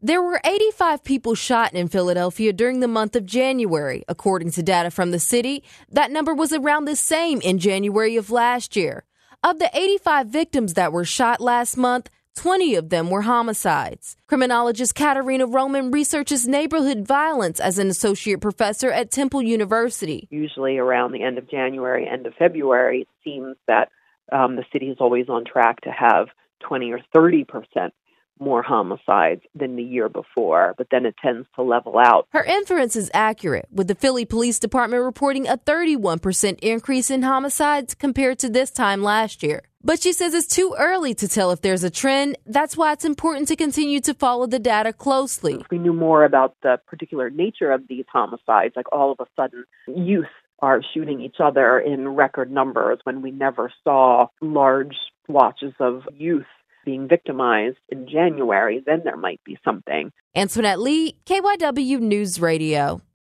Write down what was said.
There were 85 people shot in Philadelphia during the month of January. According to data from the city, that number was around the same in January of last year. Of the 85 victims that were shot last month, 20 of them were homicides. Criminologist Katerina Roman researches neighborhood violence as an associate professor at Temple University. Usually around the end of January, end of February, it seems that the city is always on track to have 20 or 30% more homicides than the year before, but then it tends to level out. Her inference is accurate, with the Philly Police Department reporting a 31% increase in homicides compared to this time last year. But she says it's too early to tell if there's a trend. That's why it's important to continue to follow the data closely. If we knew more about the particular nature of these homicides, like all of a sudden youth are shooting each other in record numbers when we never saw large swatches of youth being victimized in January, then there might be something. Antoinette Lee, KYW News Radio.